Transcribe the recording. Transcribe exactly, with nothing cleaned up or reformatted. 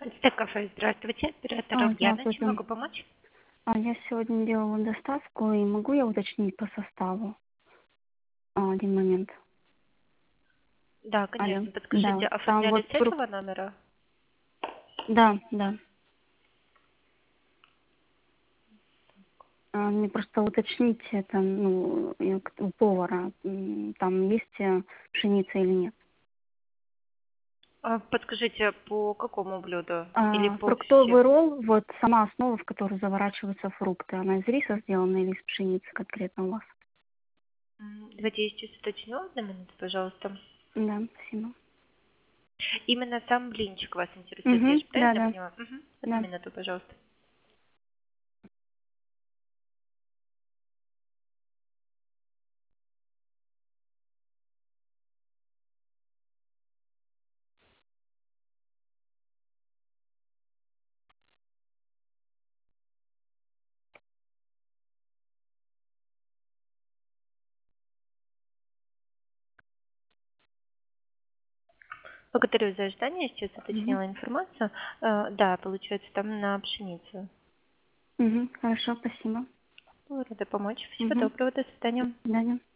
Стекафе, здравствуйте. Оператор А, Ульяна, чем здравствуйте. могу помочь? А я сегодня делала доставку, и могу я уточнить по составу? А, один момент. Да, Алло. конечно. Да, Подскажите, вот там оформляли вот с фрукт. этого номера? Да, да. А, мне просто уточнить это, ну, э, к- у повара, м, там есть э, пшеница или нет. А, Подскажите, по какому блюду? Или А, по всем? фруктовый ролл, вот сама основа, в которую заворачиваются фрукты, она из риса сделана или из пшеницы конкретно у вас? М, Давайте я сейчас уточню. Одну минуту, пожалуйста. Да, спасибо. Именно сам блинчик вас интересует, я Угу, же да, правильно да, поняла? Мгм. Одну да. минуту, пожалуйста. Благодарю за ожидание. Сейчас Угу. уточнила информацию. Э, Да, получается, там на пшеницу. Угу, хорошо, спасибо. Рада помочь. Всего Угу. доброго. До свидания. Да, да.